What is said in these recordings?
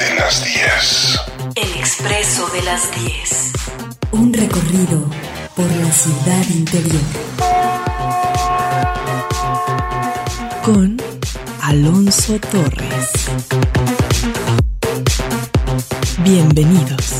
de las 10. El Expreso de las 10. Un recorrido por la ciudad interior. Con Alonso Torres. Bienvenidos.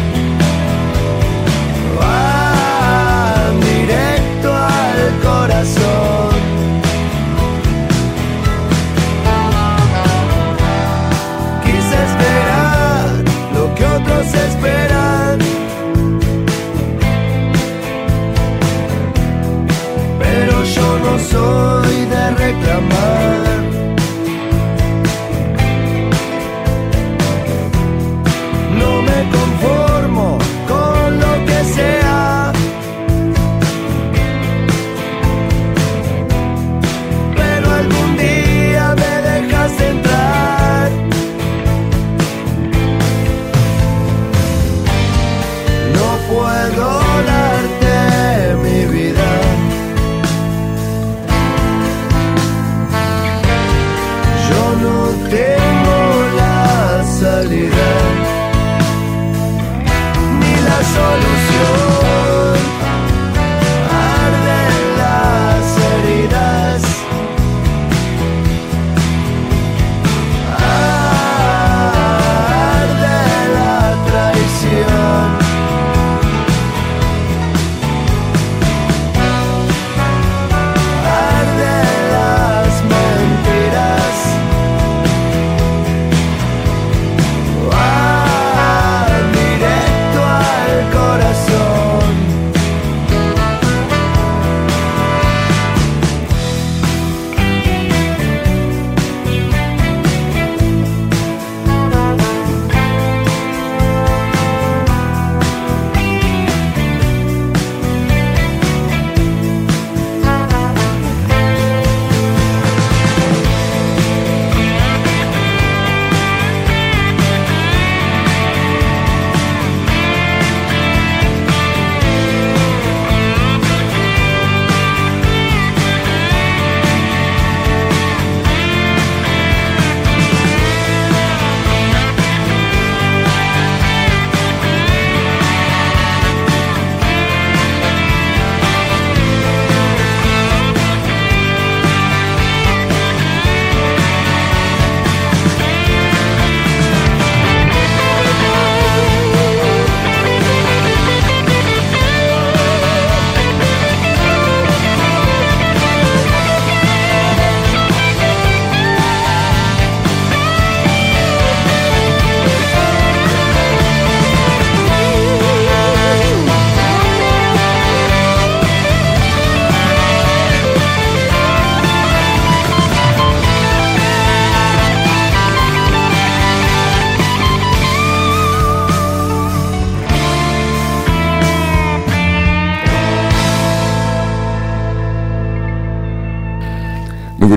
Corazón.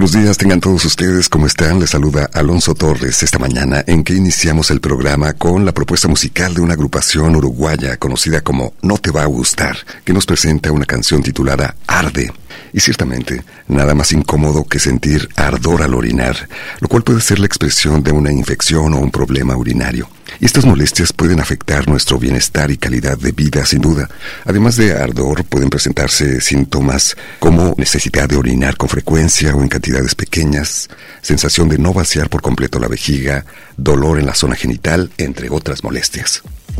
buenos días, tengan todos ustedes, ¿cómo están? Les saluda Alonso Torres esta mañana en que iniciamos el programa con la propuesta musical de una agrupación uruguaya conocida como No Te Va a Gustar, que nos presenta una canción titulada Arde. Y ciertamente, nada más incómodo que sentir ardor al orinar, lo cual puede ser la expresión de una infección o un problema urinario. Y estas molestias pueden afectar nuestro bienestar y calidad de vida, sin duda. Además de ardor, pueden presentarse síntomas como necesidad de orinar con frecuencia o en cantidades pequeñas, sensación de no vaciar por completo la vejiga, dolor en la zona genital, entre otras molestias.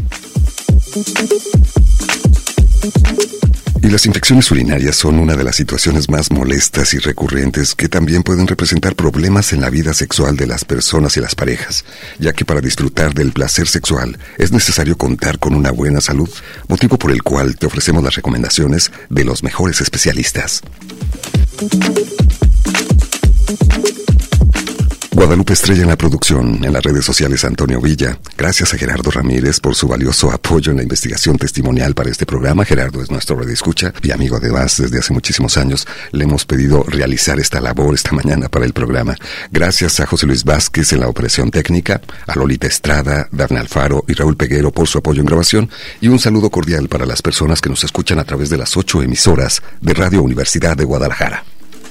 Y las infecciones urinarias son una de las situaciones más molestas y recurrentes que también pueden representar problemas en la vida sexual de las personas y las parejas, ya que para disfrutar del placer sexual es necesario contar con una buena salud, motivo por el cual te ofrecemos las recomendaciones de los mejores especialistas. Guadalupe Estrella en la producción, en las redes sociales Antonio Villa. Gracias a Gerardo Ramírez por su valioso apoyo en la investigación testimonial para este programa. Gerardo es nuestro radioescucha y amigo además desde hace muchísimos años. Le hemos pedido realizar esta labor esta mañana para el programa. Gracias a José Luis Vázquez en la operación técnica, a Lolita Estrada, Dafne Alfaro y Raúl Peguero por su apoyo en grabación, y un saludo cordial para las personas que nos escuchan a través de las 8 emisoras de Radio Universidad de Guadalajara.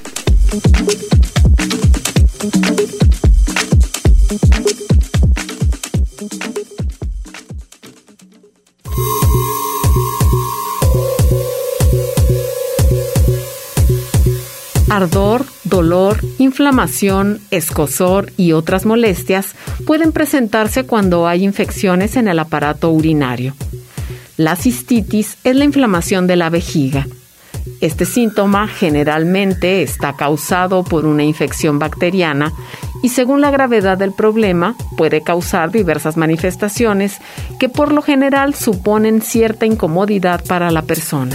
Ardor, dolor, inflamación, escozor y otras molestias pueden presentarse cuando hay infecciones en el aparato urinario. La cistitis es la inflamación de la vejiga. Este síntoma generalmente está causado por una infección bacteriana y según la gravedad del problema puede causar diversas manifestaciones que por lo general suponen cierta incomodidad para la persona.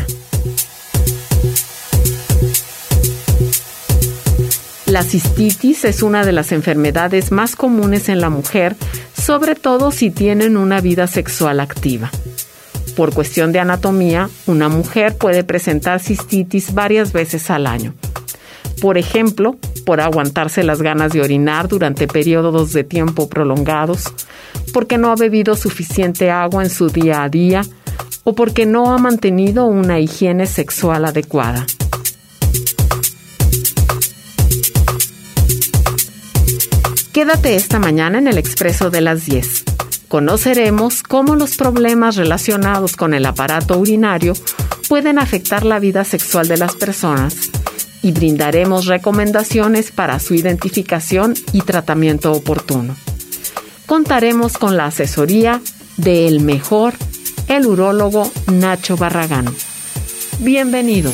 La cistitis es una de las enfermedades más comunes en la mujer, sobre todo si tienen una vida sexual activa. Por cuestión de anatomía, una mujer puede presentar cistitis varias veces al año. Por ejemplo, por aguantarse las ganas de orinar durante periodos de tiempo prolongados, porque no ha bebido suficiente agua en su día a día o porque no ha mantenido una higiene sexual adecuada. Quédate esta mañana en el Expreso de las 10. Conoceremos cómo los problemas relacionados con el aparato urinario pueden afectar la vida sexual de las personas y brindaremos recomendaciones para su identificación y tratamiento oportuno. Contaremos con la asesoría de el mejor, el urólogo Nacho Barragán. Bienvenidos.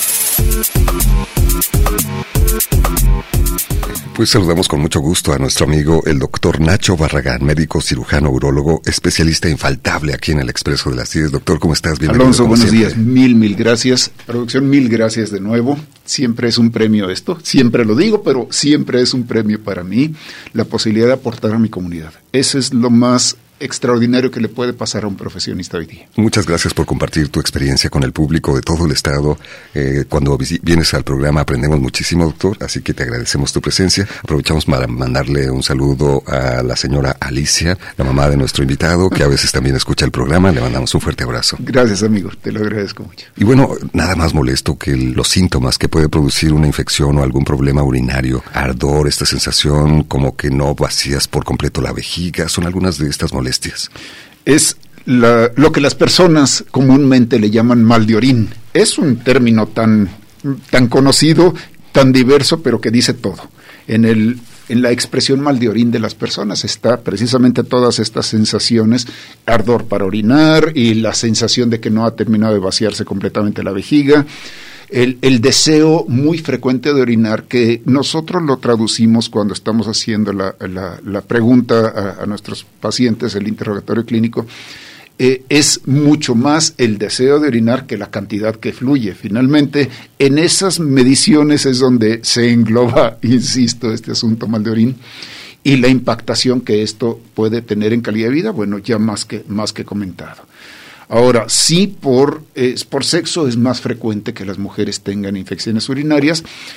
Pues saludamos con mucho gusto a nuestro amigo el doctor Nacho Barragán, médico cirujano urólogo, especialista infaltable aquí en el Expreso de las 10. Doctor, ¿cómo estás? Bienvenido. Alonso, buenos días. Mil gracias. Producción, mil gracias de nuevo. Siempre es un premio esto, siempre lo digo, pero siempre es un premio para mí la posibilidad de aportar a mi comunidad. Eso es lo más extraordinario que le puede pasar a un profesionista hoy día. Muchas gracias por compartir tu experiencia con el público de todo el estado. Cuando vienes al programa aprendemos muchísimo, doctor, así que te agradecemos tu presencia. Aprovechamos para mandarle un saludo a la señora Alicia, la mamá de nuestro invitado, que a veces también escucha el programa. Le mandamos un fuerte abrazo. Gracias, amigo, te lo agradezco mucho. Y bueno, nada más molesto que los síntomas que puede producir una infección o algún problema urinario, ardor, esta sensación como que no vacías por completo la vejiga, son algunas de estas molestias. Es lo que las personas comúnmente le llaman mal de orín. Es un término tan conocido, tan diverso, pero que dice todo. En la expresión mal de orín de las personas está precisamente todas estas sensaciones, ardor para orinar y la sensación de que no ha terminado de vaciarse completamente la vejiga. El deseo muy frecuente de orinar, que nosotros lo traducimos cuando estamos haciendo la pregunta a nuestros pacientes, el interrogatorio clínico, es mucho más el deseo de orinar que la cantidad que fluye. Finalmente, en esas mediciones es donde se engloba, insisto, este asunto mal de orín y la impactación que esto puede tener en calidad de vida, bueno, ya más que comentado. Ahora, sí, por sexo es más frecuente que las mujeres tengan infecciones urinarias.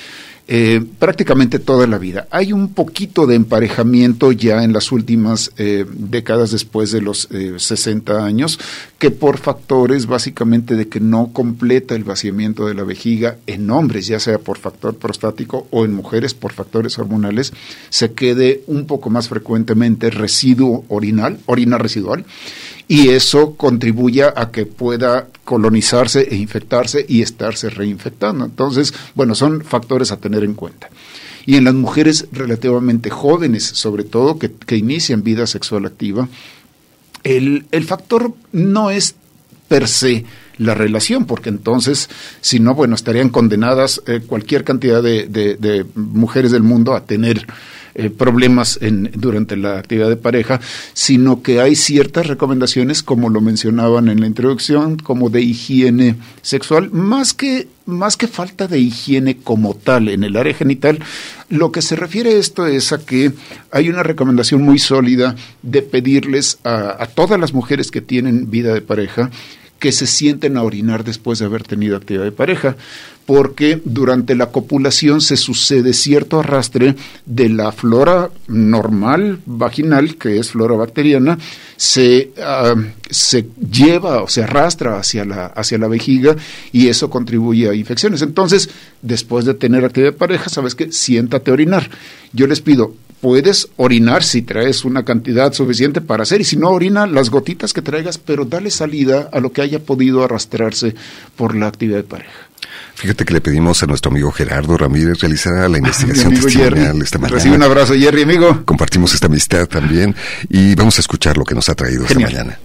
prácticamente toda la vida. Hay un poquito de emparejamiento ya en las últimas décadas después de los 60 años, que por factores básicamente de que no completa el vaciamiento de la vejiga en hombres, ya sea por factor prostático o en mujeres por factores hormonales, se quede un poco más frecuentemente residuo orinal, orina residual, y eso contribuye a que pueda colonizarse e infectarse y estarse reinfectando. Entonces, bueno, son factores a tener en cuenta. Y en las mujeres relativamente jóvenes, sobre todo, que inician vida sexual activa, el factor no es per se la relación, porque entonces, si no, bueno, estarían condenadas cualquier cantidad de mujeres del mundo a tener problemas durante la actividad de pareja, sino que hay ciertas recomendaciones, como lo mencionaban en la introducción, como de higiene sexual, más que falta de higiene como tal en el área genital. Lo que se refiere a esto es a que hay una recomendación muy sólida de pedirles a todas las mujeres que tienen vida de pareja que se sienten a orinar después de haber tenido actividad de pareja, porque durante la copulación se sucede cierto arrastre de la flora normal vaginal, que es flora bacteriana, se lleva o se arrastra hacia la vejiga, y eso contribuye a infecciones. Entonces, después de tener actividad de pareja, ¿sabes qué? Siéntate a orinar. Yo les pido, puedes orinar si traes una cantidad suficiente para hacer, y si no, orina las gotitas que traigas, pero dale salida a lo que haya podido arrastrarse por la actividad de pareja. Fíjate que le pedimos a nuestro amigo Gerardo Ramírez realizar la investigación testimonial esta mañana. Recibe un abrazo, Jerry, amigo. Compartimos esta amistad también y vamos a escuchar lo que nos ha traído esta mañana.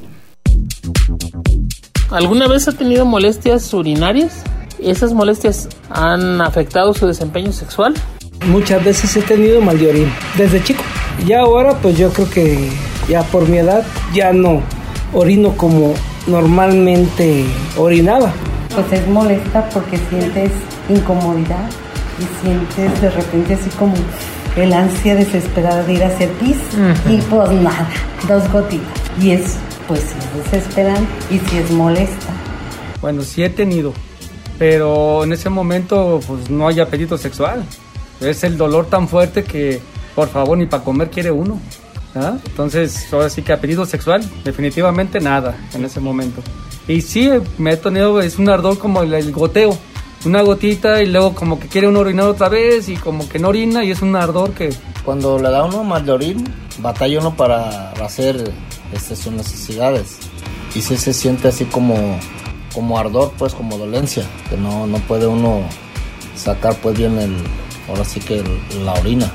¿Alguna vez ha tenido molestias urinarias? ¿Esas molestias han afectado su desempeño sexual? Muchas veces he tenido mal de orina, desde chico. Ya ahora, pues yo creo que ya por mi edad ya no orino como normalmente orinaba. Pues es molesta porque sientes incomodidad y sientes de repente así como el ansia desesperada de ir a hacer pis. Y pues nada, 2 gotitas. Y es, pues sí es desesperante y sí es molesta. Bueno, sí he tenido, pero en ese momento pues no hay apetito sexual. Es el dolor tan fuerte que, por favor, ni para comer quiere uno. ¿Ah? Entonces, ahora sí que apetito sexual, definitivamente nada en ese momento. Y sí, me he tenido, es un ardor como el goteo, una gotita y luego como que quiere uno orinar otra vez y como que no orina y es un ardor que... Cuando le da uno mal de orín, batalla uno para hacer sus necesidades. Y sí se siente así como ardor, pues como dolencia, que no puede uno sacar pues bien ahora sí que la orina.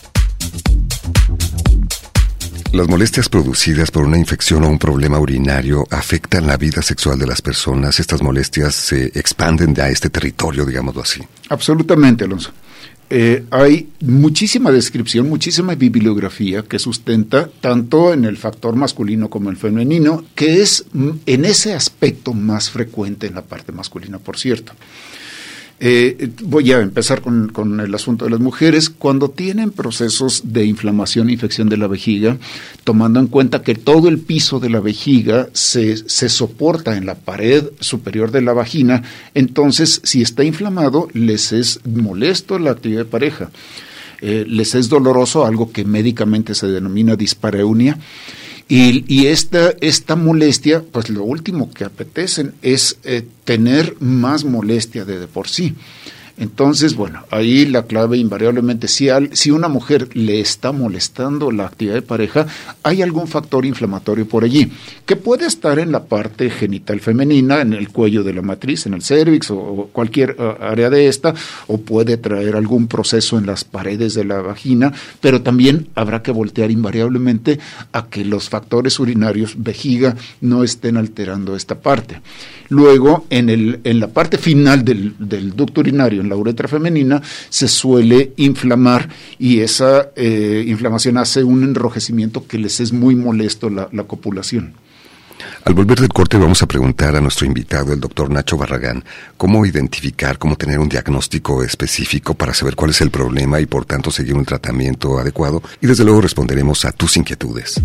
Las molestias producidas por una infección o un problema urinario afectan la vida sexual de las personas. Estas molestias se expanden a este territorio, digámoslo así. Absolutamente, Alonso. Hay muchísima descripción, muchísima bibliografía que sustenta tanto en el factor masculino como el femenino, que es en ese aspecto más frecuente en la parte masculina, por cierto. Voy a empezar con el asunto de las mujeres. Cuando tienen procesos de inflamación e infección de la vejiga, tomando en cuenta que todo el piso de la vejiga se soporta en la pared superior de la vagina, entonces si está inflamado les es molesto la actividad de pareja, les es doloroso, algo que médicamente se denomina dispareunia. Y esta molestia, pues lo último que apetecen es tener más molestia de por sí. Entonces, bueno, ahí la clave invariablemente, si una mujer le está molestando la actividad de pareja, hay algún factor inflamatorio por allí, que puede estar en la parte genital femenina, en el cuello de la matriz, en el cérvix o cualquier área de esta, o puede traer algún proceso en las paredes de la vagina, pero también habrá que voltear invariablemente a que los factores urinarios, vejiga, no estén alterando esta parte. Luego, en la parte final del ducto urinario, en la uretra femenina, se suele inflamar y esa inflamación hace un enrojecimiento que les es muy molesto la copulación. Al volver del corte vamos a preguntar a nuestro invitado, el doctor Nacho Barragán, cómo identificar, cómo tener un diagnóstico específico para saber cuál es el problema y por tanto seguir un tratamiento adecuado, y desde luego responderemos a tus inquietudes.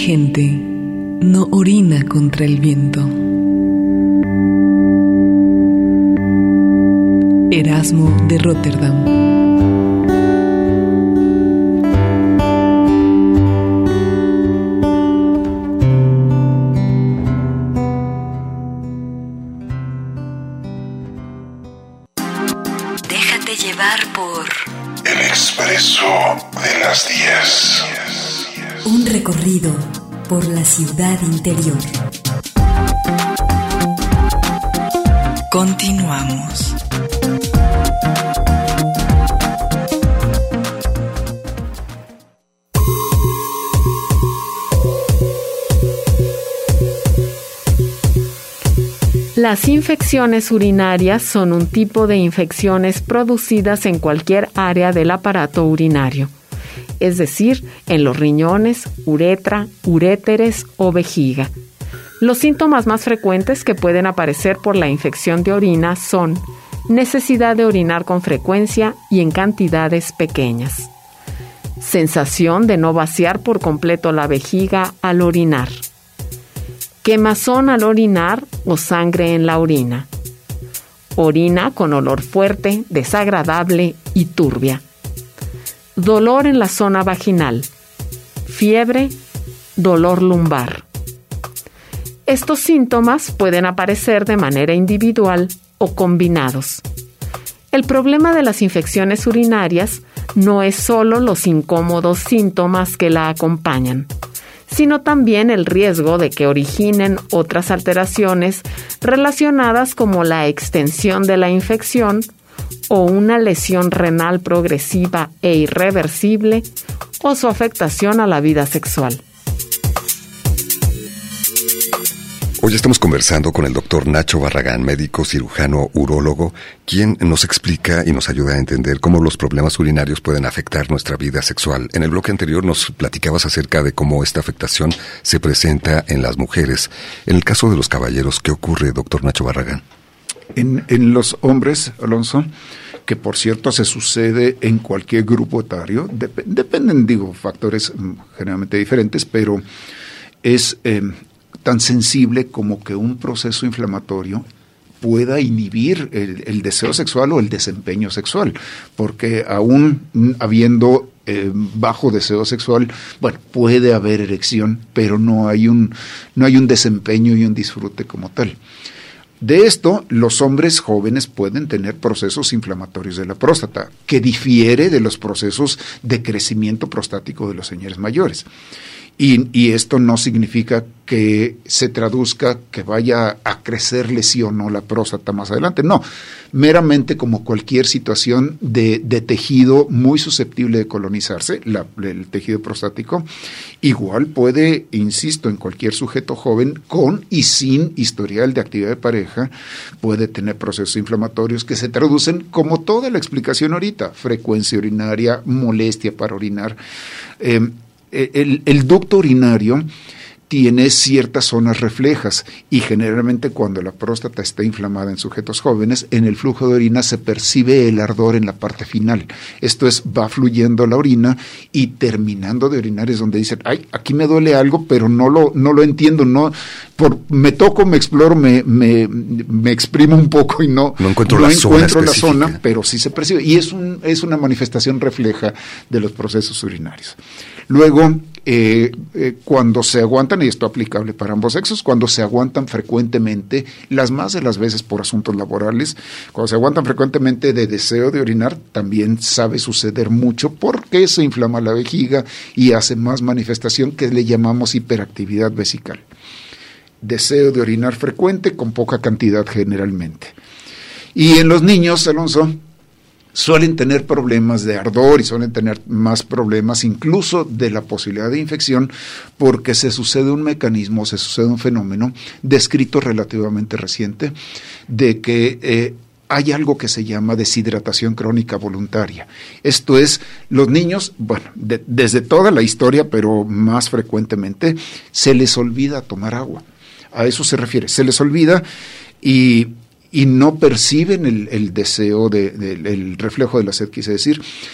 inteligente no orina contra el viento. Erasmo de Róterdam. Déjate llevar por El Expreso de las 10. Un recorrido por la ciudad interior. Continuamos. Las infecciones urinarias son un tipo de infecciones producidas en cualquier área del aparato urinario, es decir, en los riñones, uretra, uréteres o vejiga. Los síntomas más frecuentes que pueden aparecer por la infección de orina son necesidad de orinar con frecuencia y en cantidades pequeñas, sensación de no vaciar por completo la vejiga al orinar, quemazón al orinar o sangre en la orina, orina con olor fuerte, desagradable y turbia, dolor en la zona vaginal, fiebre, dolor lumbar. Estos síntomas pueden aparecer de manera individual o combinados. El problema de las infecciones urinarias no es solo los incómodos síntomas que la acompañan, sino también el riesgo de que originen otras alteraciones relacionadas como la extensión de la infección o una lesión renal progresiva e irreversible o su afectación a la vida sexual. Hoy estamos conversando con el doctor Nacho Barragán, médico cirujano urólogo, quien nos explica y nos ayuda a entender cómo los problemas urinarios pueden afectar nuestra vida sexual. En el bloque anterior nos platicabas acerca de cómo esta afectación se presenta en las mujeres. En el caso de los caballeros, ¿qué ocurre, doctor Nacho Barragán? En los hombres, Alonso, que por cierto se sucede en cualquier grupo etario, dependen, factores generalmente diferentes, pero es tan sensible como que un proceso inflamatorio pueda inhibir el deseo sexual o el desempeño sexual, porque aún habiendo bajo deseo sexual, puede haber erección, pero no hay un desempeño y un disfrute como tal. De esto, los hombres jóvenes pueden tener procesos inflamatorios de la próstata, que difiere de los procesos de crecimiento prostático de los señores mayores. Y esto no significa que se traduzca que vaya a crecer lesión o la próstata más adelante. No, meramente como cualquier situación de tejido muy susceptible de colonizarse, el tejido prostático, igual puede, insisto, en cualquier sujeto joven con y sin historial de actividad de pareja, puede tener procesos inflamatorios que se traducen como toda la explicación ahorita: frecuencia urinaria, molestia para orinar. El ducto urinario tiene ciertas zonas reflejas y generalmente cuando la próstata está inflamada en sujetos jóvenes, en el flujo de orina se percibe el ardor en la parte final. Esto es, va fluyendo la orina y terminando de orinar es donde dicen, ay, aquí me duele algo, pero no lo entiendo, me toco, me exploro, me exprimo un poco y no encuentro la zona, pero sí se percibe. Y es una manifestación refleja de los procesos urinarios. Luego, cuando se aguantan, y esto aplicable para ambos sexos, cuando se aguantan frecuentemente, las más de las veces por asuntos laborales, cuando se aguantan frecuentemente de deseo de orinar, también sabe suceder mucho porque se inflama la vejiga y hace más manifestación que le llamamos hiperactividad vesical. Deseo de orinar frecuente con poca cantidad generalmente. Y en los niños, Alonso, suelen tener problemas de ardor y suelen tener más problemas incluso de la posibilidad de infección porque se sucede un fenómeno descrito relativamente reciente de que hay algo que se llama deshidratación crónica voluntaria. Esto es, los niños, desde toda la historia, pero más frecuentemente, se les olvida tomar agua. A eso se refiere, se les olvida y no perciben el deseo, el reflejo de la sed, quise decir,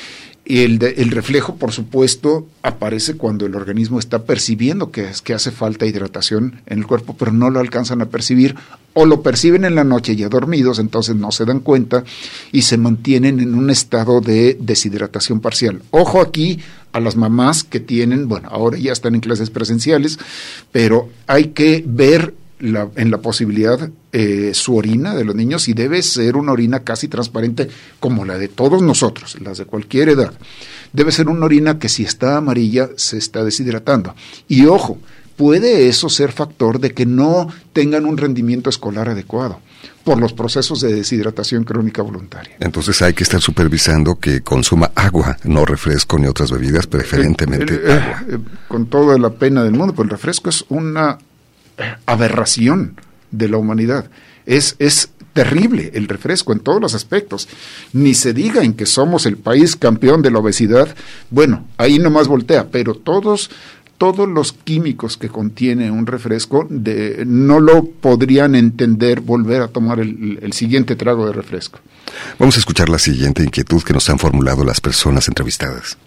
El reflejo, por supuesto, aparece cuando el organismo está percibiendo que hace falta hidratación en el cuerpo, pero no lo alcanzan a percibir, o lo perciben en la noche ya dormidos, entonces no se dan cuenta y se mantienen en un estado de deshidratación parcial. Ojo aquí a las mamás que tienen, bueno, ahora ya están en clases presenciales, pero hay que ver en la posibilidad su orina de los niños, y debe ser una orina casi transparente como la de todos nosotros, las de cualquier edad. Debe ser una orina que si está amarilla se está deshidratando. Y ojo, puede eso ser factor de que no tengan un rendimiento escolar adecuado por los procesos de deshidratación crónica voluntaria. Entonces hay que estar supervisando que consuma agua, no refresco ni otras bebidas, preferentemente agua. Con toda la pena del mundo, pues el refresco es una aberración de la humanidad. Es terrible el refresco en todos los aspectos. Ni se diga en que somos el país campeón de la obesidad. Bueno, ahí nomás voltea, pero todos los químicos que contiene un refresco no lo podrían entender volver a tomar el siguiente trago de refresco. Vamos a escuchar la siguiente inquietud que nos han formulado las personas entrevistadas.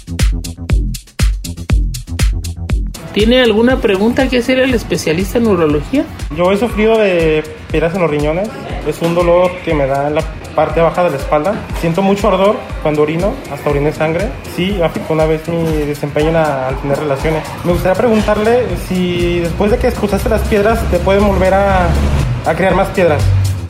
¿Tiene alguna pregunta que hacer el especialista en urología? Yo he sufrido de piedras en los riñones. Es un dolor que me da en la parte baja de la espalda. Siento mucho ardor cuando orino, hasta oriné sangre. Sí, afectó una vez mi desempeño al tener relaciones. Me gustaría preguntarle si después de que expulsaste las piedras te pueden volver a crear más piedras.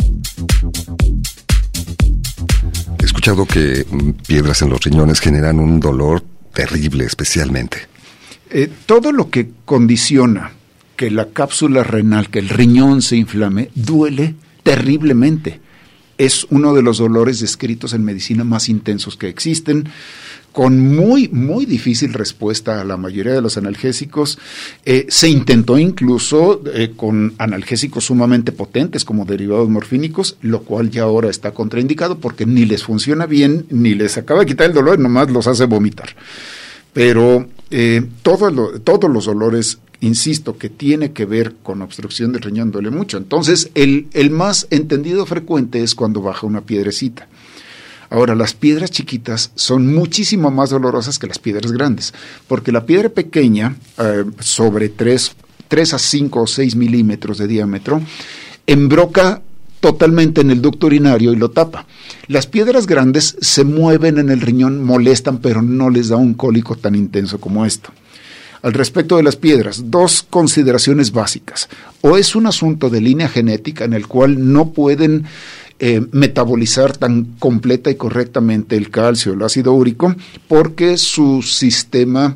He escuchado que piedras en los riñones generan un dolor terrible, especialmente. Todo lo que condiciona que la cápsula renal, que el riñón se inflame, duele terriblemente. Es uno de los dolores descritos en medicina más intensos que existen, con muy, muy difícil respuesta a la mayoría de los analgésicos. Se intentó incluso con analgésicos sumamente potentes como derivados morfínicos, lo cual ya ahora está contraindicado porque ni les funciona bien, ni les acaba de quitar el dolor, nomás los hace vomitar. Pero todos los dolores, insisto, que tiene que ver con obstrucción del riñón duele mucho. Entonces, el más entendido frecuente es cuando baja una piedrecita. Ahora, las piedras chiquitas son muchísimo más dolorosas que las piedras grandes, porque la piedra pequeña, sobre 3 a 5 o 6 milímetros de diámetro, embroca totalmente en el ducto urinario y lo tapa. Las piedras grandes se mueven en el riñón, molestan, pero no les da un cólico tan intenso como esto. Al respecto de las piedras, 2 consideraciones básicas. O es un asunto de línea genética en el cual no pueden metabolizar tan completa y correctamente el calcio, el ácido úrico, porque su sistema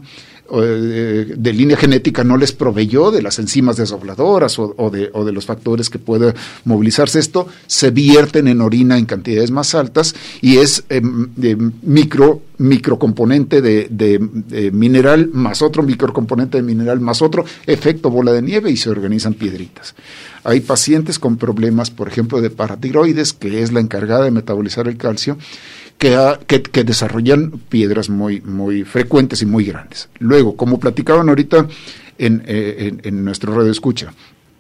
de línea genética no les proveyó de las enzimas desdobladoras o de los factores que pueda movilizarse esto, se vierten en orina en cantidades más altas y es microcomponente de mineral más otro microcomponente de mineral más otro, efecto bola de nieve y se organizan piedritas. Hay pacientes con problemas, por ejemplo, de paratiroides, que es la encargada de metabolizar el calcio, que desarrollan piedras muy, muy frecuentes y muy grandes. Luego, como platicaban ahorita en nuestro radio escucha,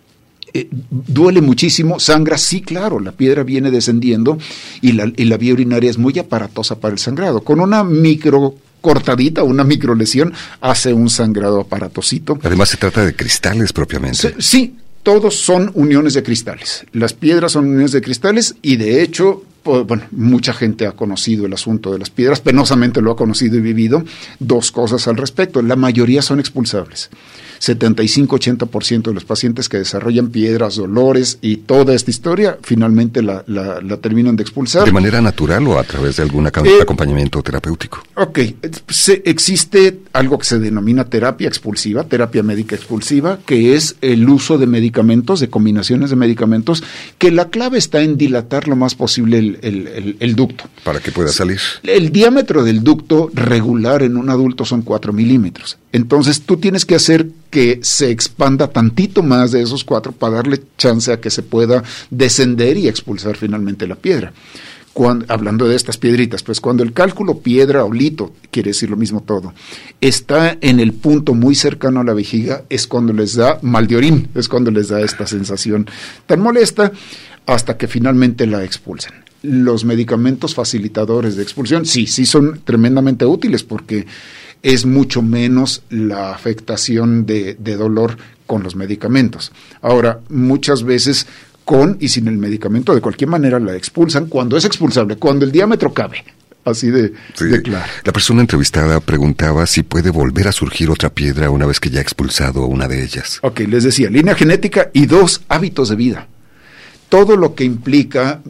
duele muchísimo, sangra, sí, claro, la piedra viene descendiendo y la vía urinaria es muy aparatosa para el sangrado. Con una cortadita, una microlesión, hace un sangrado aparatosito. Además se trata de cristales propiamente. Sí, todos son uniones de cristales. Las piedras son uniones de cristales y de hecho, bueno, mucha gente ha conocido el asunto de las piedras, penosamente lo ha conocido y vivido. 2 cosas al respecto, la mayoría son expulsables. 75-80% de los pacientes que desarrollan piedras, dolores y toda esta historia, finalmente la terminan de expulsar. ¿De manera natural o a través de algún acompañamiento terapéutico? Ok, existe algo que se denomina terapia expulsiva, terapia médica expulsiva, que es el uso de medicamentos, de combinaciones de medicamentos, que la clave está en dilatar lo más posible el ducto. Para que pueda salir. El diámetro del ducto regular en un adulto son 4 milímetros. Entonces tú tienes que hacer que se expanda tantito más de esos 4 para darle chance a que se pueda descender y expulsar finalmente la piedra. Hablando de estas piedritas, pues cuando el cálculo piedra o lito, quiere decir lo mismo todo, está en el punto muy cercano a la vejiga, es cuando les da mal de orín, es cuando les da esta sensación tan molesta hasta que finalmente la expulsan. los medicamentos facilitadores de expulsión, sí son tremendamente útiles porque es mucho menos la afectación de dolor con los medicamentos. Ahora, muchas veces con y sin el medicamento, de cualquier manera la expulsan cuando es expulsable, cuando el diámetro cabe. Así de claro. La persona entrevistada preguntaba si puede volver a surgir otra piedra una vez que ya ha expulsado una de ellas. Ok, les decía, línea genética y 2, hábitos de vida. Todo lo que implica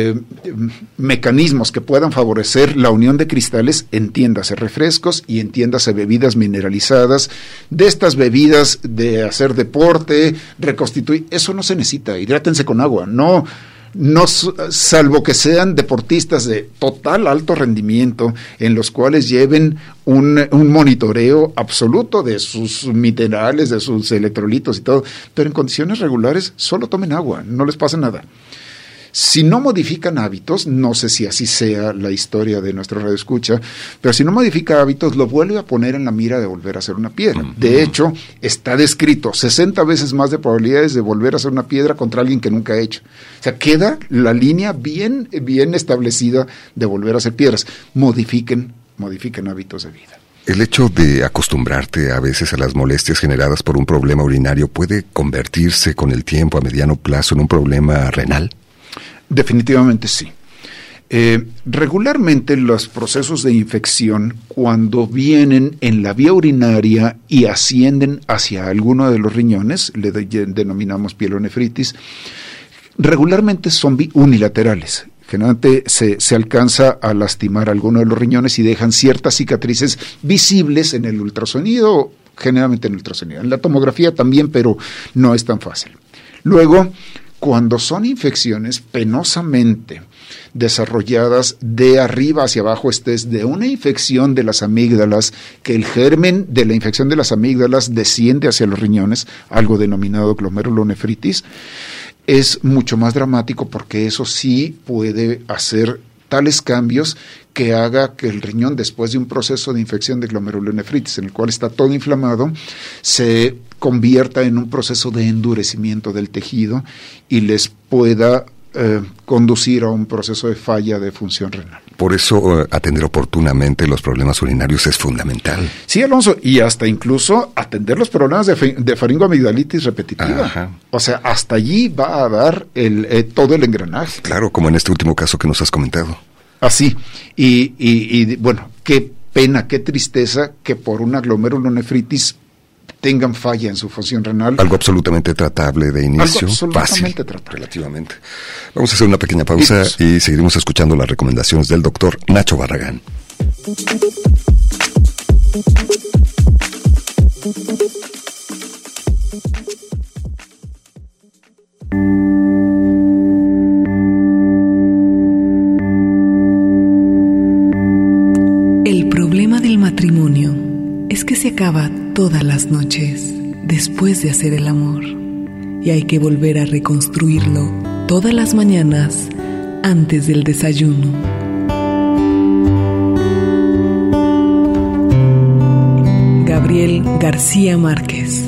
mecanismos que puedan favorecer la unión de cristales, entiéndase refrescos y entiéndase bebidas mineralizadas, de estas bebidas de hacer deporte, reconstituir, eso no se necesita, hidrátense con agua, no, salvo que sean deportistas de total alto rendimiento, en los cuales lleven un monitoreo absoluto de sus minerales, de sus electrolitos y todo, pero en condiciones regulares solo tomen agua, no les pasa nada. Si no modifican hábitos, no sé si así sea la historia de nuestro radioescucha, pero si no modifica hábitos, lo vuelve a poner en la mira de volver a hacer una piedra. De hecho, está descrito 60 veces más de probabilidades de volver a hacer una piedra contra alguien que nunca ha hecho. O sea, queda la línea bien establecida de volver a hacer piedras. Modifiquen hábitos de vida. ¿El hecho de acostumbrarte a veces a las molestias generadas por un problema urinario puede convertirse con el tiempo a mediano plazo en un problema renal? Definitivamente sí. Regularmente los procesos de infección, cuando vienen en la vía urinaria y ascienden hacia alguno de los riñones, le denominamos pielonefritis, regularmente son unilaterales. Generalmente se alcanza a lastimar alguno de los riñones y dejan ciertas cicatrices visibles en el ultrasonido, generalmente en el ultrasonido. En la tomografía también, pero no es tan fácil. Luego, cuando son infecciones penosamente desarrolladas de arriba hacia abajo, de una infección de las amígdalas, que el germen de la infección de las amígdalas desciende hacia los riñones, algo denominado glomerulonefritis, es mucho más dramático porque eso sí puede hacer tales cambios que haga que el riñón, después de un proceso de infección de glomerulonefritis, en el cual está todo inflamado, se convierta en un proceso de endurecimiento del tejido y les pueda conducir a un proceso de falla de función renal. Por eso atender oportunamente los problemas urinarios es fundamental. Sí, Alonso, y hasta incluso atender los problemas de faringoamigdalitis repetitiva. Ajá. O sea, hasta allí va a dar todo el engranaje. Claro, como en este último caso que nos has comentado. Así, y bueno, qué pena, qué tristeza que por una glomerulonefritis tengan falla en su función renal. Algo absolutamente tratable de inicio. Algo absolutamente fácil, tratable. Relativamente. Vamos a hacer una pequeña pausa y seguiremos escuchando las recomendaciones del doctor Nacho Barragán. El problema del matrimonio es que se acaba todas las noches después de hacer el amor y hay que volver a reconstruirlo todas las mañanas antes del desayuno. Gabriel García Márquez.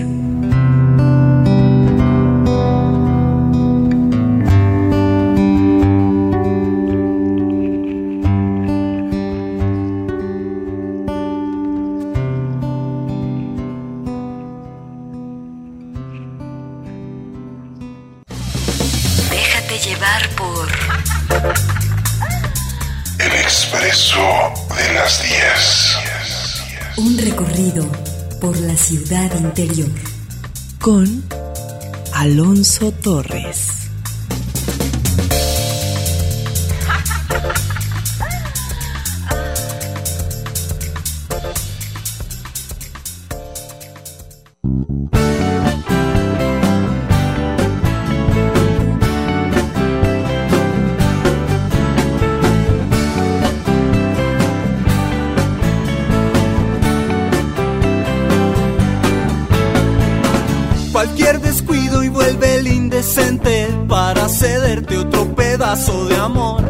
Llevar por El Expreso de las 10. Un recorrido por la ciudad interior con Alonso Torres. Cualquier descuido y vuelve el indecente para cederte otro pedazo de amor.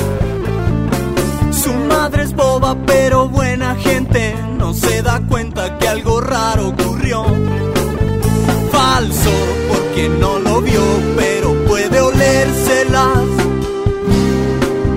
Su madre es boba pero buena gente, no se da cuenta que algo raro ocurrió. Falso porque no lo vio, pero puede olérselas.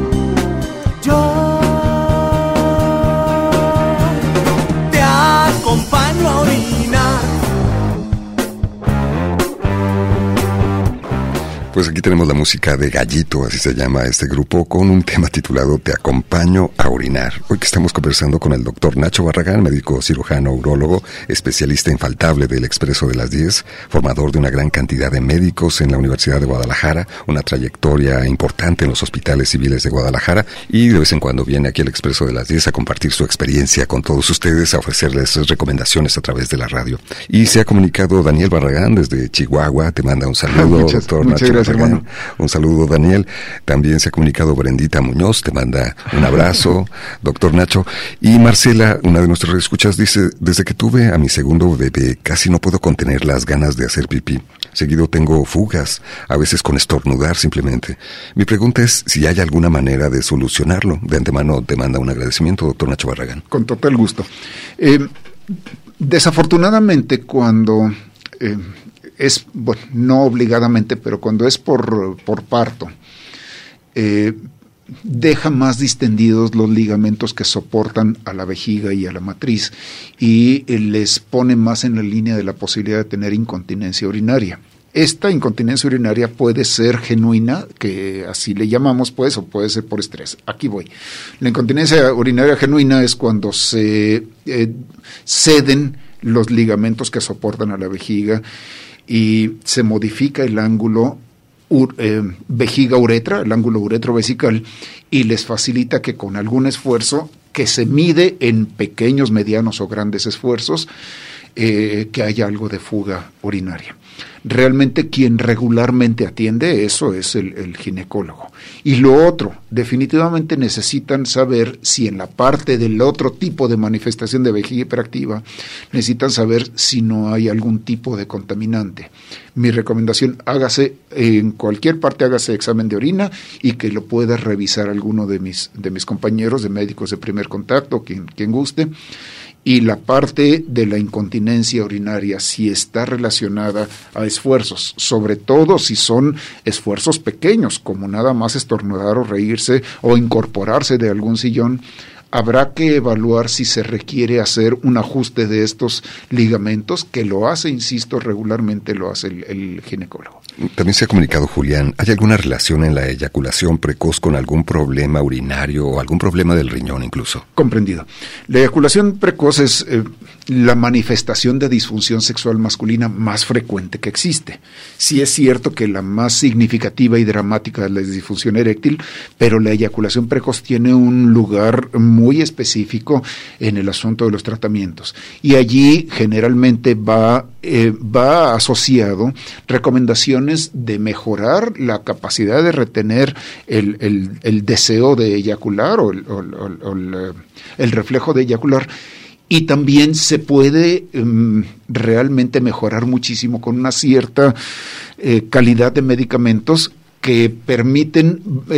Pues aquí tenemos la música de Gallito, así se llama este grupo, con un tema titulado Te acompaño a orinar. Hoy que estamos conversando con el doctor Nacho Barragán, médico cirujano urólogo, especialista infaltable del Expreso de las 10, formador de una gran cantidad de médicos en la Universidad de Guadalajara, una trayectoria importante en los hospitales civiles de Guadalajara, y de vez en cuando viene aquí al Expreso de las 10 a compartir su experiencia con todos ustedes, a ofrecerles recomendaciones a través de la radio. Y se ha comunicado Daniel Barragán desde Chihuahua, te manda un saludo, doctor Nacho Barragán. Hermano. Un saludo, Daniel. También se ha comunicado Brendita Muñoz, te manda un abrazo, doctor Nacho. Y Marcela, una de nuestras escuchas, dice: desde que tuve a mi segundo bebé, casi no puedo contener las ganas de hacer pipí. Seguido tengo fugas, a veces con estornudar simplemente. Mi pregunta es si hay alguna manera de solucionarlo. De antemano te manda un agradecimiento, doctor Nacho Barragán. Con total gusto. Desafortunadamente, cuando es, bueno, no obligadamente, pero cuando es por parto, deja más distendidos los ligamentos que soportan a la vejiga y a la matriz y les pone más en la línea de la posibilidad de tener incontinencia urinaria. Esta incontinencia urinaria puede ser genuina, que así le llamamos, pues, o puede ser por estrés. Aquí voy. La incontinencia urinaria genuina es cuando se ceden los ligamentos que soportan a la vejiga y se modifica el ángulo vejiga-uretra, el ángulo uretrovesical, y les facilita que con algún esfuerzo, que se mide en pequeños, medianos o grandes esfuerzos, que haya algo de fuga urinaria. Realmente quien regularmente atiende eso es el ginecólogo. Y lo otro, definitivamente necesitan saber si en la parte del otro tipo de manifestación de vejiga hiperactiva, necesitan saber si no hay algún tipo de contaminante. Mi recomendación, hágase en cualquier parte, hágase examen de orina y que lo pueda revisar alguno de mis compañeros, de médicos de primer contacto, quien guste. Y la parte de la incontinencia urinaria, si está relacionada a esfuerzos, sobre todo si son esfuerzos pequeños, como nada más estornudar o reírse o incorporarse de algún sillón, habrá que evaluar si se requiere hacer un ajuste de estos ligamentos, que lo hace, insisto, regularmente lo hace el ginecólogo. También se ha comunicado Julián, ¿hay alguna relación en la eyaculación precoz con algún problema urinario o algún problema del riñón incluso? Comprendido. La eyaculación precoz es la manifestación de disfunción sexual masculina más frecuente que existe. Sí es cierto que la más significativa y dramática es la disfunción eréctil, pero la eyaculación precoz tiene un lugar muy específico en el asunto de los tratamientos. Y allí generalmente va asociado recomendaciones de mejorar la capacidad de retener el deseo de eyacular o el reflejo de eyacular, y también se puede realmente mejorar muchísimo con una cierta calidad de medicamentos que permiten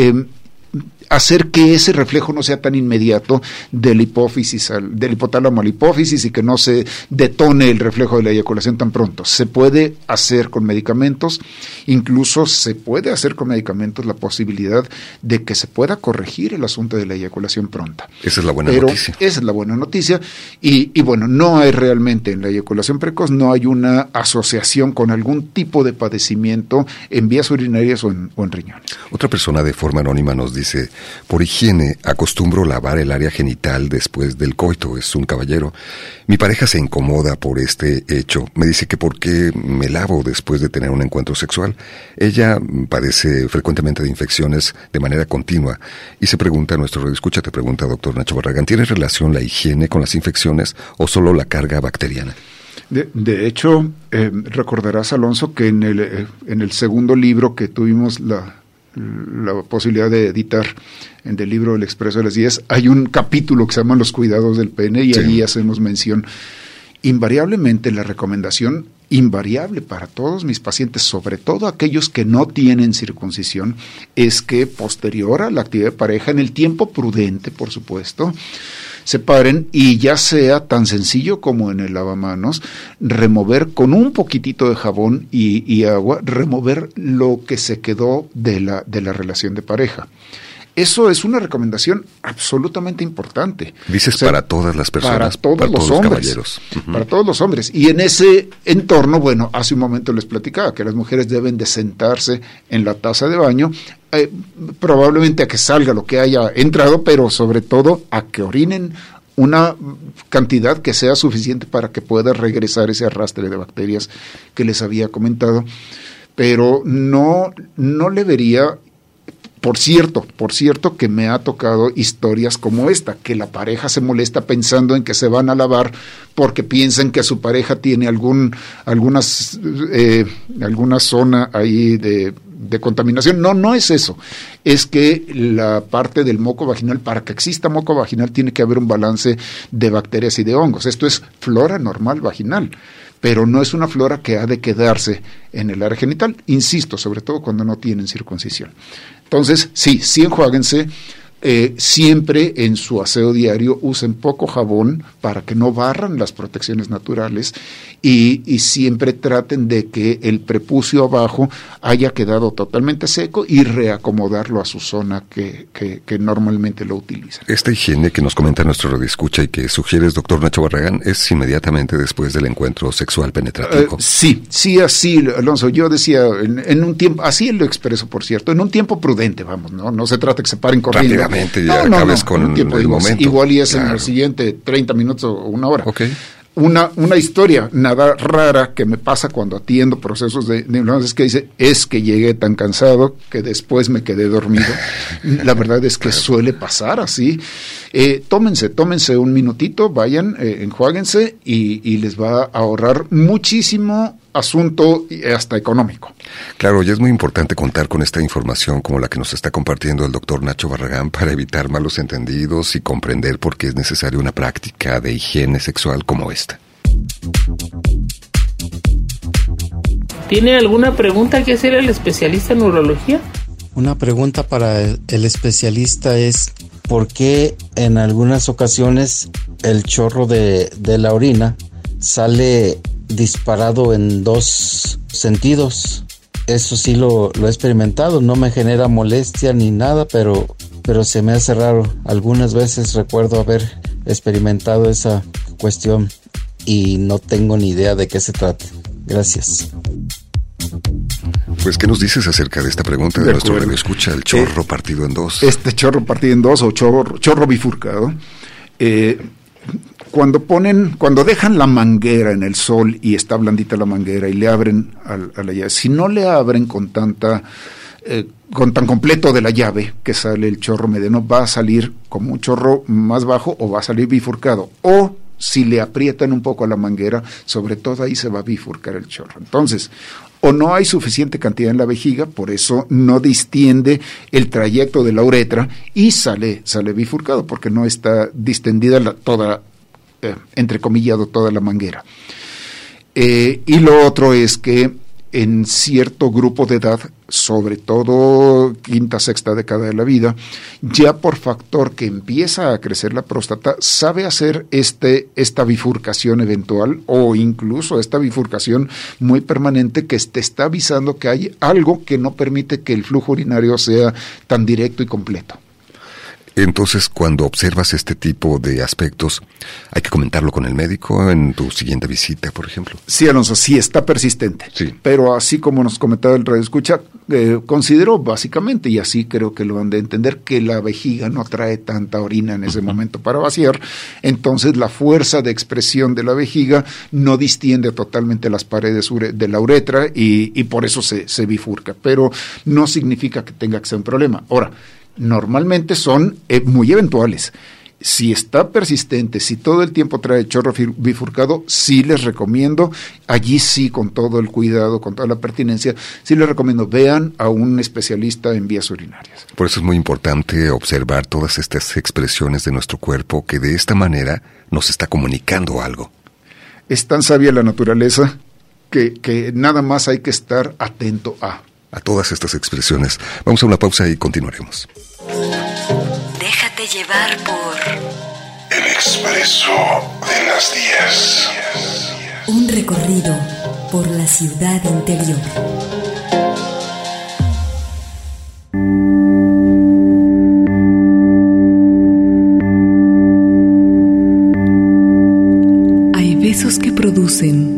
hacer que ese reflejo no sea tan inmediato del hipotálamo a la hipófisis y que no se detone el reflejo de la eyaculación tan pronto. Se puede hacer con medicamentos, incluso se puede hacer con medicamentos la posibilidad de que se pueda corregir el asunto de la eyaculación pronta. Esa es la buena noticia. Esa es la buena noticia y bueno, no hay realmente en la eyaculación precoz, no hay una asociación con algún tipo de padecimiento en vías urinarias o en riñones. Otra persona de forma anónima nos dice: por higiene, acostumbro lavar el área genital después del coito. Es un caballero. Mi pareja se incomoda por este hecho. Me dice que por qué me lavo después de tener un encuentro sexual. Ella padece frecuentemente de infecciones de manera continua. Y se pregunta, nuestro radioescucha te pregunta, doctor Nacho Barragán, ¿tiene relación la higiene con las infecciones o solo la carga bacteriana? De hecho, recordarás, Alonso, que en el segundo libro que tuvimos la posibilidad de editar, en el libro El Expreso de las 10, hay un capítulo que se llama Los cuidados del pene y allí hacemos mención. Invariablemente la recomendación invariable para todos mis pacientes, sobre todo aquellos que no tienen circuncisión, es que posterior a la actividad de pareja, en el tiempo prudente, por supuesto, separen y ya sea tan sencillo como en el lavamanos, remover con un poquitito de jabón y agua, remover lo que se quedó de la relación de pareja. Eso es una recomendación absolutamente importante. Dices, o sea, para todas las personas, para todos los caballeros. Para todos los hombres. Y en ese entorno, bueno, hace un momento les platicaba que las mujeres deben de sentarse en la taza de baño, probablemente a que salga lo que haya entrado, pero sobre todo a que orinen una cantidad que sea suficiente para que pueda regresar ese arrastre de bacterias que les había comentado. Pero no le vería. Por cierto que me ha tocado historias como esta, que la pareja se molesta pensando en que se van a lavar porque piensan que su pareja tiene alguna zona ahí de contaminación. No es eso. Es que la parte del moco vaginal, para que exista moco vaginal, tiene que haber un balance de bacterias y de hongos. Esto es flora normal vaginal, pero no es una flora que ha de quedarse en el área genital, insisto, sobre todo cuando no tienen circuncisión. Entonces, sí enjuáguense, siempre en su aseo diario usen poco jabón para que no barran las protecciones naturales y siempre traten de que el prepucio abajo haya quedado totalmente seco y reacomodarlo a su zona que normalmente lo utilizan. Esta higiene que nos comenta nuestro radioescucha y que sugieres, doctor Nacho Barragán, es inmediatamente después del encuentro sexual penetrativo. Sí, así, Alonso. Yo decía, en un tiempo, así lo expreso, por cierto, en un tiempo prudente, vamos, no se trata que se paren corriendo. Rápidamente ya acabes con el momento. Igual y es en el siguiente 30 minutos o una hora. Okay. Una historia nada rara que me pasa cuando atiendo procesos de es que dice, es que llegué tan cansado que después me quedé dormido. La verdad es que suele pasar así. Tómense un minutito, vayan, enjuáguense y les va a ahorrar muchísimo asunto hasta económico. Claro, y es muy importante contar con esta información como la que nos está compartiendo el doctor Nacho Barragán para evitar malos entendidos y comprender por qué es necesaria una práctica de higiene sexual como esta. ¿Tiene alguna pregunta que hacer el especialista en urología? Una pregunta para el especialista es ¿por qué en algunas ocasiones el chorro de la orina sale disparado en dos sentidos? Eso sí lo he experimentado, no me genera molestia ni nada, pero se me hace raro. Algunas veces recuerdo haber experimentado esa cuestión y no tengo ni idea de qué se trata. Gracias. Pues, ¿qué nos dices acerca de esta pregunta de nuestro radioescucha, el chorro partido en dos? Este chorro partido en dos o chorro bifurcado, cuando dejan la manguera en el sol y está blandita la manguera y le abren a la llave, si no le abren con tan completo de la llave que sale el chorro mediano, va a salir como un chorro más bajo o va a salir bifurcado, o si le aprietan un poco a la manguera, sobre todo ahí se va a bifurcar el chorro. Entonces, o no hay suficiente cantidad en la vejiga, por eso no distiende el trayecto de la uretra y sale bifurcado, porque no está distendida toda, entrecomillado, toda la manguera. Y lo otro es que en cierto grupo de edad, sobre todo quinta, sexta década de la vida, ya por factor que empieza a crecer la próstata, sabe hacer esta bifurcación eventual o incluso esta bifurcación muy permanente que te está avisando que hay algo que no permite que el flujo urinario sea tan directo y completo. Entonces, cuando observas este tipo de aspectos, ¿hay que comentarlo con el médico en tu siguiente visita, por ejemplo? Sí, Alonso, sí está persistente. Sí. Pero así como nos comentaba el radioescucha, considero básicamente, y así creo que lo han de entender, que la vejiga no trae tanta orina en ese momento para vaciar. Entonces, la fuerza de expresión de la vejiga no distiende totalmente las paredes de la uretra y por eso se bifurca. Pero no significa que tenga que ser un problema. Ahora, normalmente son muy eventuales. Si está persistente, si todo el tiempo trae chorro bifurcado, sí les recomiendo, allí sí con todo el cuidado, con toda la pertinencia, sí les recomiendo, vean a un especialista en vías urinarias. Por eso es muy importante observar todas estas expresiones de nuestro cuerpo que de esta manera nos está comunicando algo. Es tan sabia la naturaleza que nada más hay que estar atento a todas estas expresiones. Vamos a una pausa y continuaremos. Déjate llevar por El Expreso de las 10. Un recorrido por la ciudad interior.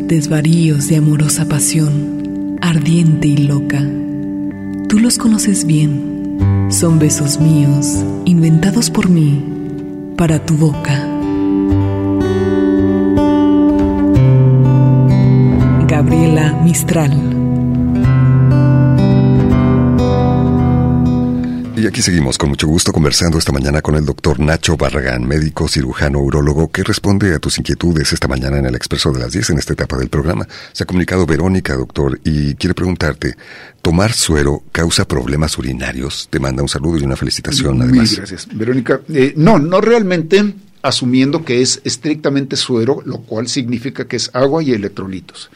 desvaríos de amorosa pasión, ardiente y loca. Tú los conoces bien, son besos míos, inventados por mí, para tu boca. Gabriela Mistral. Y aquí seguimos con mucho gusto conversando esta mañana con el doctor Nacho Barragán, médico cirujano urólogo, que responde a tus inquietudes esta mañana en el Expreso de las 10 en esta etapa del programa. Se ha comunicado Verónica, doctor, y quiere preguntarte, ¿tomar suero causa problemas urinarios? Te manda un saludo y una felicitación, además. Muy gracias, Verónica. No realmente, asumiendo que es estrictamente suero, lo cual significa que es agua y electrolitos.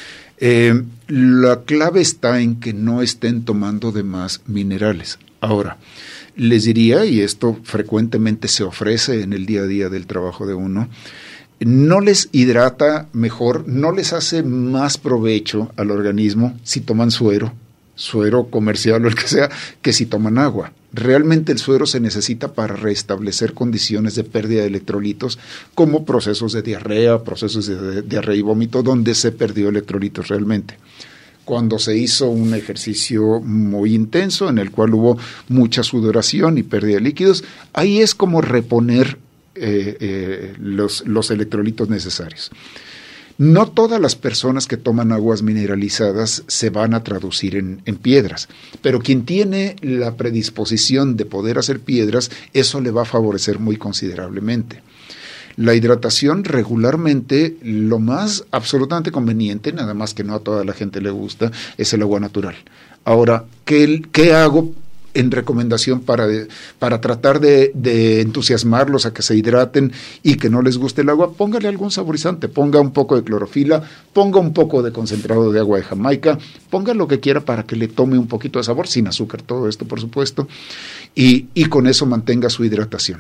La clave está en que no estén tomando de más minerales. Ahora, les diría, y esto frecuentemente se ofrece en el día a día del trabajo de uno, no les hidrata mejor, no les hace más provecho al organismo si toman suero comercial o el que sea, que si toman agua. Realmente el suero se necesita para restablecer condiciones de pérdida de electrolitos, como procesos de diarrea, procesos de diarrea y vómito, donde se perdió electrolitos realmente. Cuando se hizo un ejercicio muy intenso en el cual hubo mucha sudoración y pérdida de líquidos, ahí es como reponer los electrolitos necesarios. No todas las personas que toman aguas mineralizadas se van a traducir en piedras, pero quien tiene la predisposición de poder hacer piedras, eso le va a favorecer muy considerablemente. La hidratación regularmente, lo más absolutamente conveniente, nada más que no a toda la gente le gusta, es el agua natural. Ahora, ¿qué hago en recomendación para tratar de entusiasmarlos a que se hidraten y que no les guste el agua? Póngale algún saborizante, ponga un poco de clorofila, ponga un poco de concentrado de agua de Jamaica, ponga lo que quiera para que le tome un poquito de sabor, sin azúcar, todo esto por supuesto, y con eso mantenga su hidratación.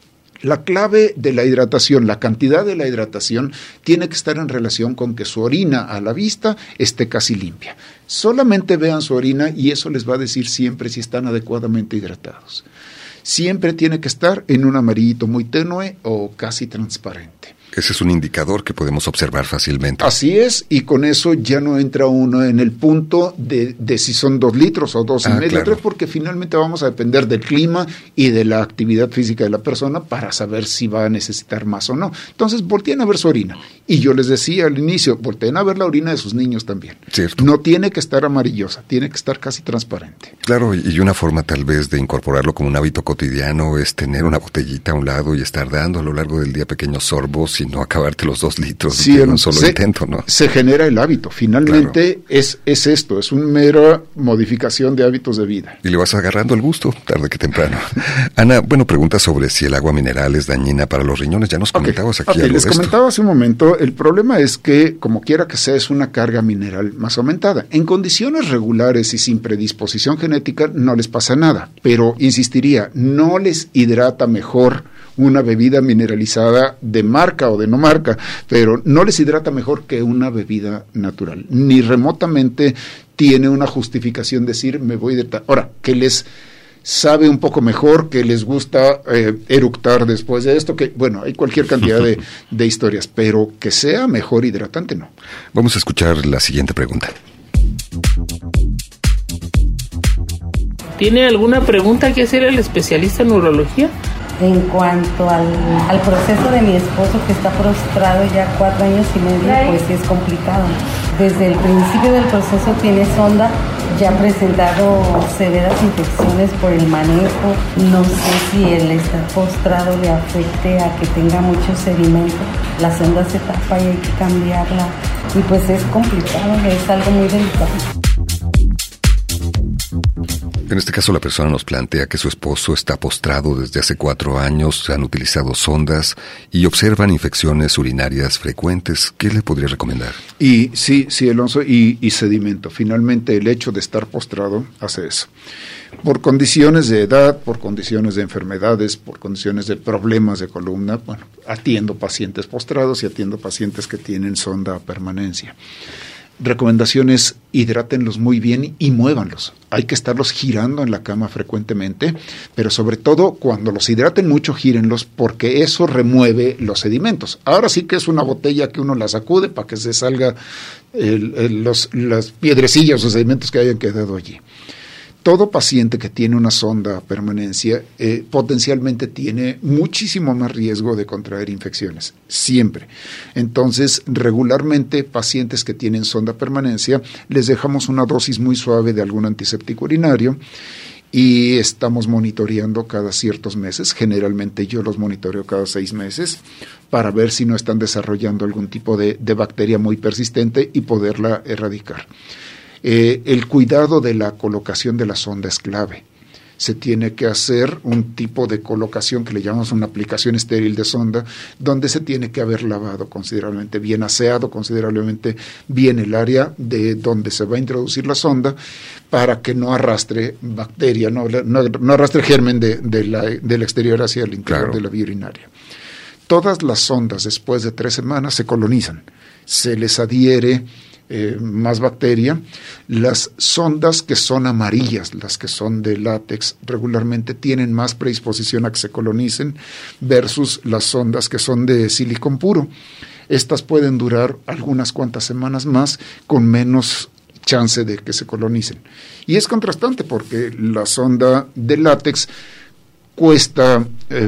La clave de la hidratación, la cantidad de la hidratación, tiene que estar en relación con que su orina a la vista esté casi limpia. Solamente vean su orina y eso les va a decir siempre si están adecuadamente hidratados. Siempre tiene que estar en un amarillito muy tenue o casi transparente. Ese es un indicador que podemos observar fácilmente. Así es, y con eso ya no entra uno en el punto de si son 2 litros o 2,5 claro. 3, porque finalmente vamos a depender del clima y de la actividad física de la persona para saber si va a necesitar más o no. Entonces, volteen a ver su orina. Y yo les decía al inicio, volteen a ver la orina de sus niños también. Cierto. No tiene que estar amarillosa, tiene que estar casi transparente. Claro, y una forma tal vez de incorporarlo como un hábito cotidiano es tener una botellita a un lado y estar dando a lo largo del día pequeños sorbos y no acabarte los 2 litros en un solo intento, ¿no? Se genera el hábito. Finalmente claro. es esto, es una mera modificación de hábitos de vida. Y le vas agarrando el gusto, tarde que temprano. Ana, pregunta sobre si el agua mineral es dañina para los riñones. Ya nos comentabas aquí algo de esto. Les comentaba hace un momento, el problema es que, como quiera que sea, es una carga mineral más aumentada. En condiciones regulares y sin predisposición genética no les pasa nada, pero insistiría, no les hidrata mejor una bebida mineralizada de marca o de no marca, pero no les hidrata mejor que una bebida natural. Ni remotamente tiene una justificación decir me voy a hidratar. Ahora, que les sabe un poco mejor, que les gusta eructar después de esto, que hay cualquier cantidad de historias, pero que sea mejor hidratante, no. Vamos a escuchar la siguiente pregunta. ¿Tiene alguna pregunta que hacer el especialista en urología? En cuanto al proceso de mi esposo, que está prostrado ya 4 años y medio, pues es complicado. Desde el principio del proceso tiene sonda, ya ha presentado severas infecciones por el manejo. No sé si el estar postrado le afecte a que tenga mucho sedimento. La sonda se tapa y hay que cambiarla. Y pues es complicado, es algo muy delicado. En este caso la persona nos plantea que su esposo está postrado desde hace 4 años, han utilizado sondas y observan infecciones urinarias frecuentes. ¿Qué le podría recomendar? Y sí, Alonso, y sedimento. Finalmente el hecho de estar postrado hace eso. Por condiciones de edad, por condiciones de enfermedades, por condiciones de problemas de columna, atiendo pacientes postrados y atiendo pacientes que tienen sonda a permanencia. Recomendaciones: hidrátenlos muy bien y muévanlos. Hay que estarlos girando en la cama frecuentemente, pero sobre todo cuando los hidraten mucho, gírenlos, porque eso remueve los sedimentos. Ahora sí que es una botella que uno la sacude para que se salga las piedrecillas o sedimentos que hayan quedado allí. Todo paciente que tiene una sonda a permanencia potencialmente tiene muchísimo más riesgo de contraer infecciones, siempre. Entonces, regularmente, pacientes que tienen sonda a permanencia, les dejamos una dosis muy suave de algún antiséptico urinario y estamos monitoreando cada ciertos meses. Generalmente yo los monitoreo cada 6 meses para ver si no están desarrollando algún tipo de bacteria muy persistente y poderla erradicar. El cuidado de la colocación de la sonda es clave. Se tiene que hacer un tipo de colocación que le llamamos una aplicación estéril de sonda, donde se tiene que haber lavado considerablemente bien, aseado considerablemente bien el área de donde se va a introducir la sonda, para que no arrastre bacteria, no arrastre germen del exterior hacia el interior de la vía urinaria. Todas las sondas después de 3 semanas se colonizan, se les adhiere más bacteria. Las sondas que son amarillas, las que son de látex, regularmente tienen más predisposición a que se colonicen versus las sondas que son de silicón puro. Estas pueden durar algunas cuantas semanas más con menos chance de que se colonicen. Y es contrastante porque la sonda de látex cuesta,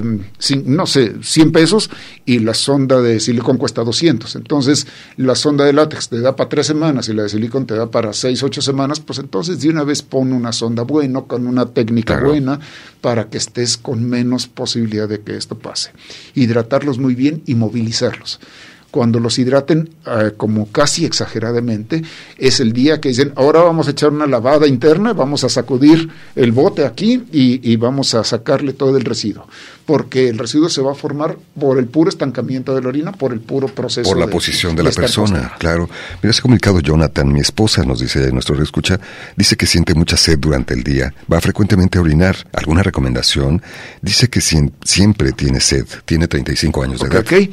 100 pesos y la sonda de silicón cuesta 200. Entonces, la sonda de látex te da para 3 semanas y la de silicón te da para 6, 8 semanas, pues entonces de una vez pon una sonda buena, con una técnica buena, para que estés con menos posibilidad de que esto pase. Hidratarlos muy bien y movilizarlos. Cuando los hidraten, como casi exageradamente, es el día que dicen, ahora vamos a echar una lavada interna, vamos a sacudir el bote aquí y vamos a sacarle todo el residuo. Porque el residuo se va a formar por el puro estancamiento de la orina, por el puro proceso. Por la posición de la persona, claro. Mira, se ha comunicado Jonathan, mi esposa, nos dice nuestro escucha, dice que siente mucha sed durante el día, va frecuentemente a orinar. ¿Alguna recomendación? Dice que siempre tiene sed, tiene 35 años de edad. Ok,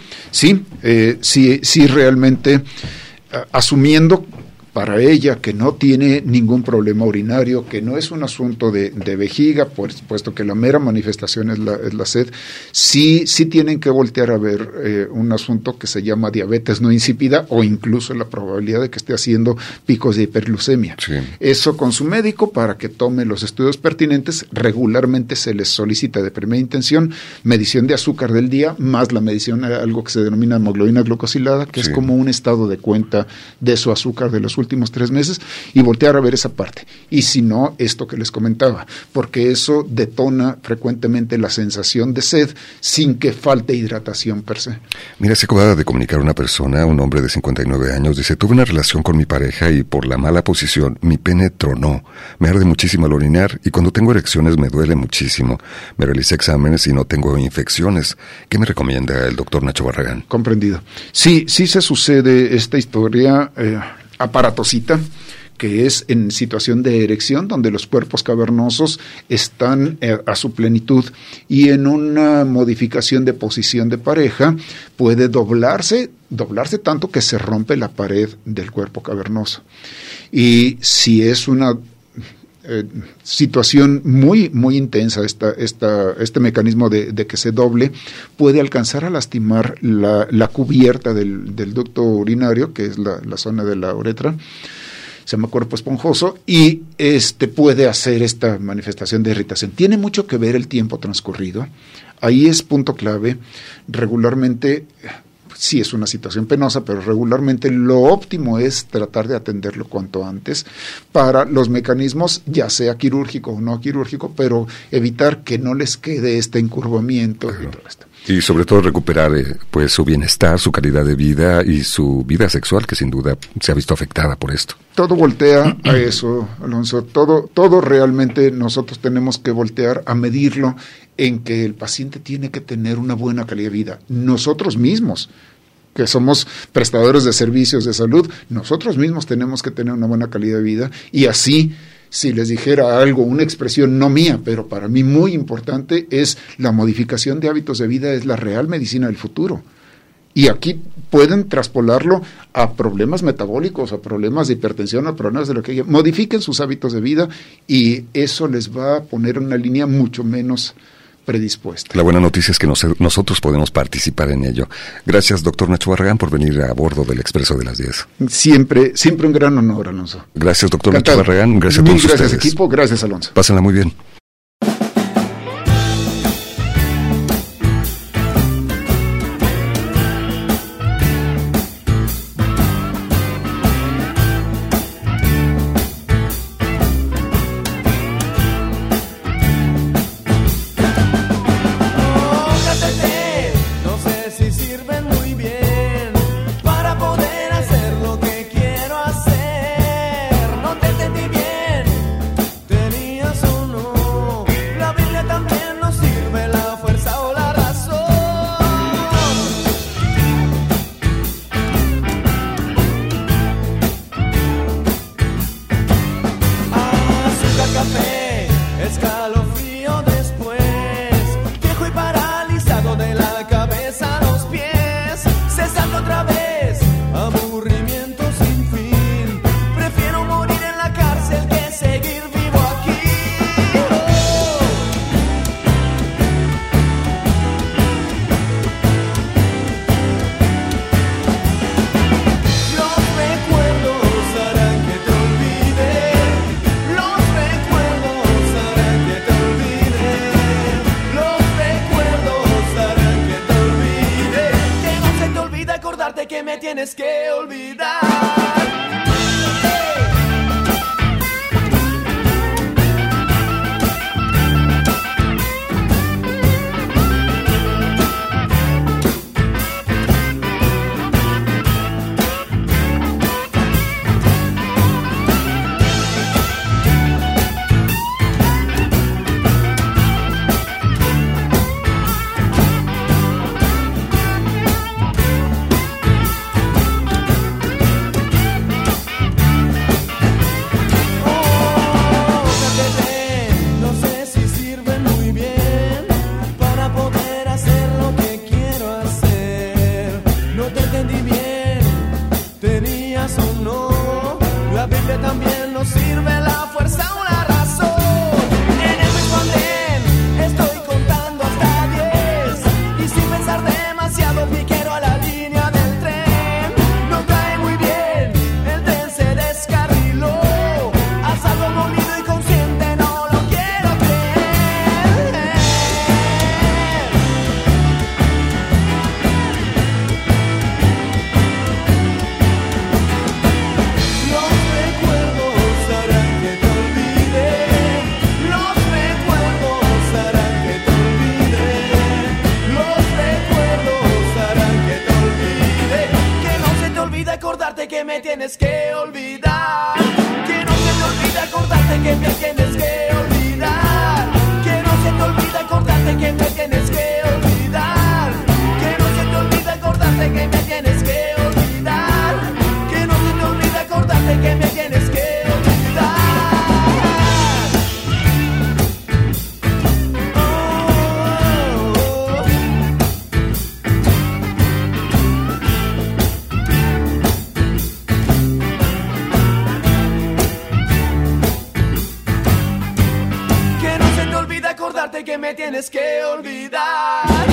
sí, realmente, asumiendo para ella que no tiene ningún problema urinario, que no es un asunto de vejiga, puesto que la mera manifestación es la sed, sí tienen que voltear a ver un asunto que se llama diabetes no insípida o incluso la probabilidad de que esté haciendo picos de hiperglucemia. Sí. Eso con su médico para que tome los estudios pertinentes. Regularmente se les solicita de primera intención medición de azúcar del día, más la medición, algo que se denomina hemoglobina glucosilada, que es como un estado de cuenta de su azúcar de los últimos 3 meses, y voltear a ver esa parte. Y si no, esto que les comentaba, porque eso detona frecuentemente la sensación de sed sin que falte hidratación per se. Mira, se acaba de comunicar una persona, un hombre de 59 años, dice, tuve una relación con mi pareja y por la mala posición mi pene tronó, me arde muchísimo al orinar y cuando tengo erecciones me duele muchísimo. Me realicé exámenes y no tengo infecciones. ¿Qué me recomienda el doctor Nacho Barragán? Comprendido. Sí se sucede esta historia aparatosita, que es en situación de erección, donde los cuerpos cavernosos están a su plenitud, y en una modificación de posición de pareja puede doblarse tanto que se rompe la pared del cuerpo cavernoso. Y si es una situación muy intensa, este mecanismo de que se doble, puede alcanzar a lastimar la cubierta del ducto urinario, que es la zona de la uretra, se llama cuerpo esponjoso, y puede hacer esta manifestación de irritación. Tiene mucho que ver el tiempo transcurrido. Ahí es punto clave. Regularmente, sí es una situación penosa, pero regularmente lo óptimo es tratar de atenderlo cuanto antes para los mecanismos, ya sea quirúrgico o no quirúrgico, pero evitar que no les quede este encurvamiento y todo esto. Y sobre todo recuperar su bienestar, su calidad de vida y su vida sexual, que sin duda se ha visto afectada por esto. Todo voltea a eso, Alonso. Todo realmente nosotros tenemos que voltear a medirlo en que el paciente tiene que tener una buena calidad de vida. Nosotros mismos, que somos prestadores de servicios de salud, nosotros mismos tenemos que tener una buena calidad de vida, y así, si les dijera algo, una expresión no mía, pero para mí muy importante, es la modificación de hábitos de vida, es la real medicina del futuro. Y aquí pueden traspolarlo a problemas metabólicos, a problemas de hipertensión, a problemas de lo que modifiquen sus hábitos de vida, y eso les va a poner en una línea mucho menos predispuesta. La buena noticia es que nosotros podemos participar en ello. Gracias, doctor Nacho Barragán, por venir a bordo del Expreso de las 10. Siempre un gran honor, Alonso. Gracias, doctor Nacho Barragán. Gracias a todos gracias, ustedes. Equipo. Gracias, Alonso. Pásenla muy bien. Tienes que olvidar. Que me tienes que olvidar, que no se te olvide acordarte que me tienes que olvidar, que no se te olvide acordarte que me tienes que olvidar, que no se te olvide acordarte que me tienes que olvidar, que no se te olvide acordarte que me tienes que olvidar. Que me tienes que olvidar.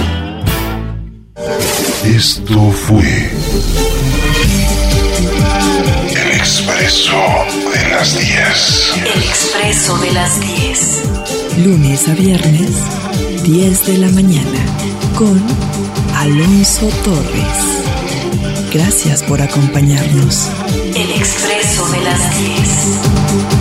Esto fue El Expreso de las 10. El Expreso de las 10. Lunes a viernes, 10 de la mañana, con Alonso Torres. Gracias por acompañarnos. El Expreso de las 10.